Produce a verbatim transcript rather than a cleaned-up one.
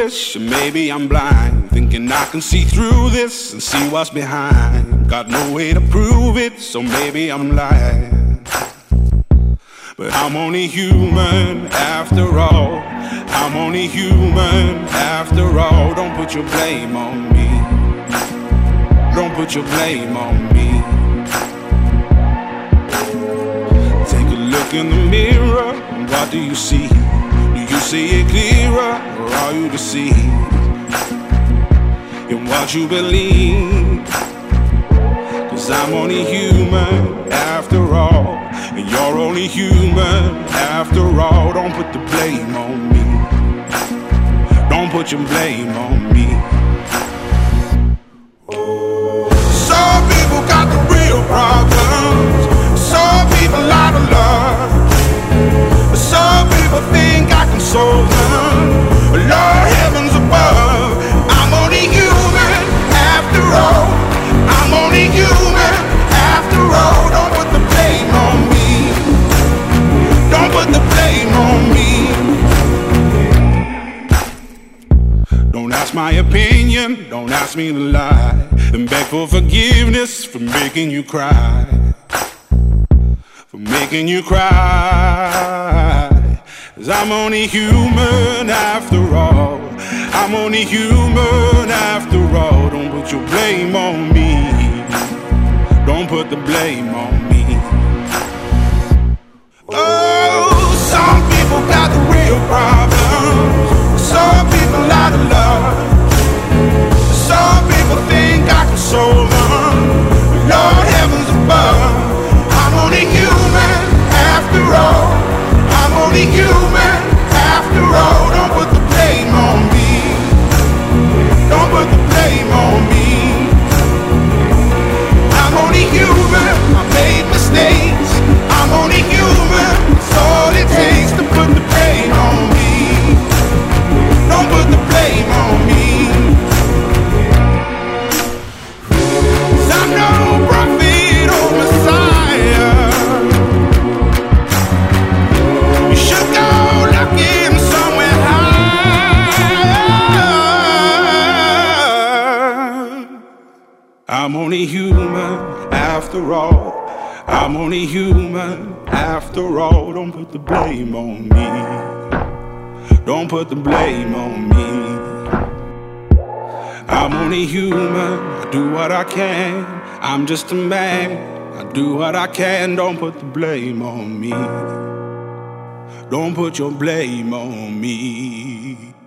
foolish, or maybe I'm blind, thinking I can see through this and see what's behind. Got no way to prove it, so maybe I'm lying. But I'm only human after all. I'm only human after all. Don't put your blame on me. Don't put your blame on me. Take a look in the mirror, and what do you see? Do you see it clearer, or are you deceived in what you believe? Cause I'm only human after all, and you're only human after all. Don't put the blame on me. Don't put your blame on me. Some people got the real problems. Some people out of love. Some people think I can solve them. Lord, heavens above, I'm only human after all. I'm only human after all. Don't put the blame on me. Don't put the blame on me. Don't ask my opinion, don't ask me to lie, and beg for forgiveness for making you cry. For making you cry. Cause I'm only human after all. I'm only human after all. Don't put your blame on me. Don't put the blame on me. Oh, some people got the real problems. Some people out of love. Some people think I can solve them. Lord, heavens above, I'm only human after all. I'm only human after all. Don't put the blame on me. Don't put the blame on me. I'm only human. I made mistakes. I'm only human. It's all it takes to put the blame on me. Don't put the blame on me. 'Cause I'm no prophet or Messiah. You should go looking somewhere higher. I'm only human after all. I'm only human after all. Don't put the blame on me. Don't put the blame on me. I'm only human, I do what I can. I'm just a man, I do what I can. Don't put the blame on me. Don't put your blame on me.